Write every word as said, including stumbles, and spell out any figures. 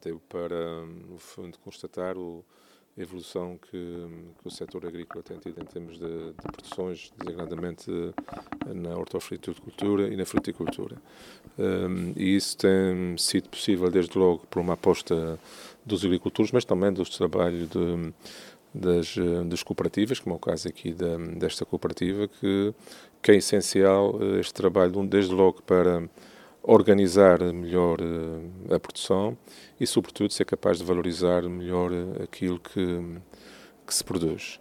Teve para, no fundo, constatar o, a evolução que, que o setor agrícola tem tido em termos de, de produções, designadamente na hortofruticultura e na fruticultura. Um, e isso tem sido possível, desde logo, por uma aposta dos agricultores, mas também dos trabalhos de, das, das cooperativas, como é o caso aqui da, desta cooperativa, que, que é essencial este trabalho, desde logo para organizar melhor a produção e, sobretudo, ser capaz de valorizar melhor aquilo que, que se produz.